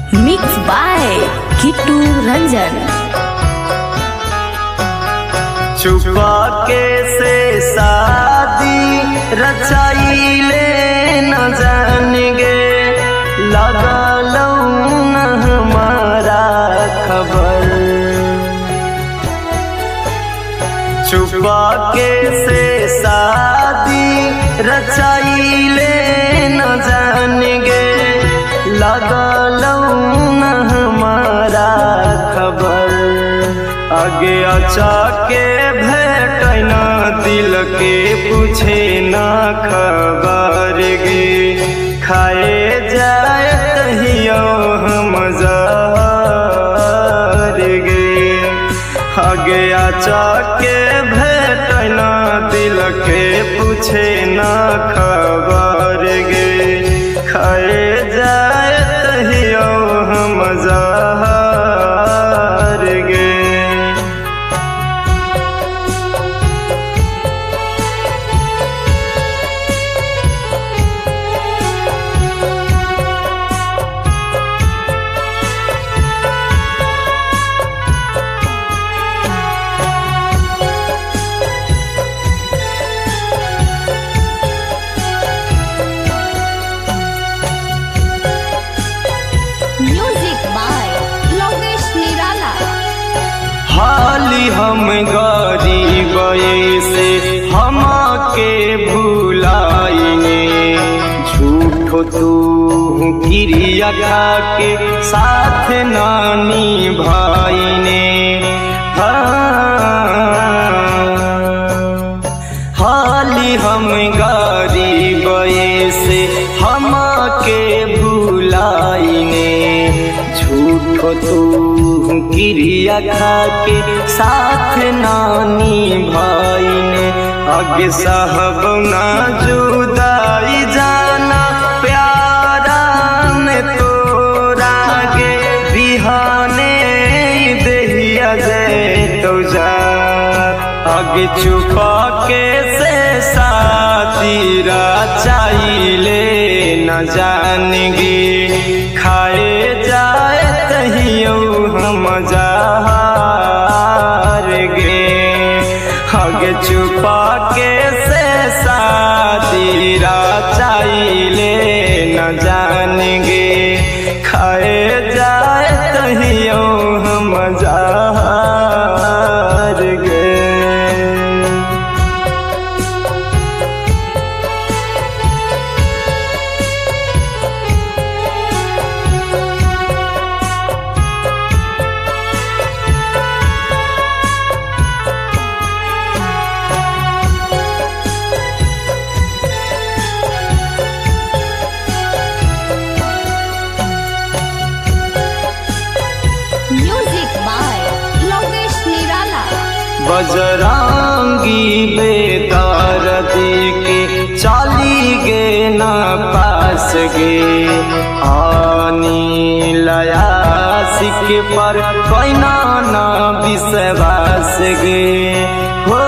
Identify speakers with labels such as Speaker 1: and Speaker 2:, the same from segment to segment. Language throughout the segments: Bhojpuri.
Speaker 1: Mix by Kittu Ranjan.
Speaker 2: छुपा के से शादी रचाइले न जान गे, लगा लौ न हमारा खबर। छुपा के से शादी रचाइले न जान गे, लगा लौ न हमारा खबर। आगे अच्छा के भेटन दिल के पूछे न खबर गे, खाए जाए तहियो हम जार गे। आगे अच्छा के भेटन दिल के पूछे न खबर गे, खाए जाए तहियो हम जार गे। हाली हम गरीब से हम के भुलाइने, झूठो तू क्रिया खा के साथ नानी भाईने। हाली हम गरीब से हम के भुलाइने, झूठो तू क्रिया खा के साथ नानी भाई ने। आगे साहब ना जुदाई जाना प्यारा ने तोरा गे, बिहाने दहिया जय तो जा। आगे छुपा के से साथी रचाइले न जान गे, खाए जाए तहियो हम जार गे। आगे छुपा के से शादी रचाइले न जान गे, खाए जाए तहियो हम जार गे। बजरंगी बेदर्दी के चाली गे न पास गे, आनी लयासिक पर कैना न विश्वास गे। हो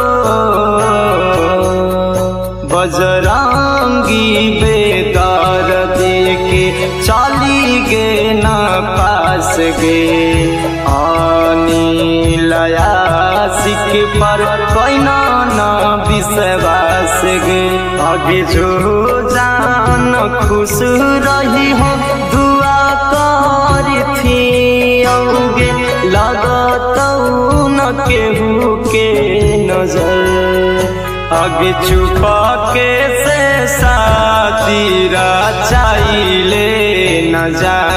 Speaker 2: बजरंगी बेदर्दी के चाली गे न पास गे, आनी लयासिक पर कैना न विश्वास गे। आगे जो जान खुश रही हो दुआ करथी औगे, लागत न केहू के नजर। आगे छुपा के से शादी रचाइले न जा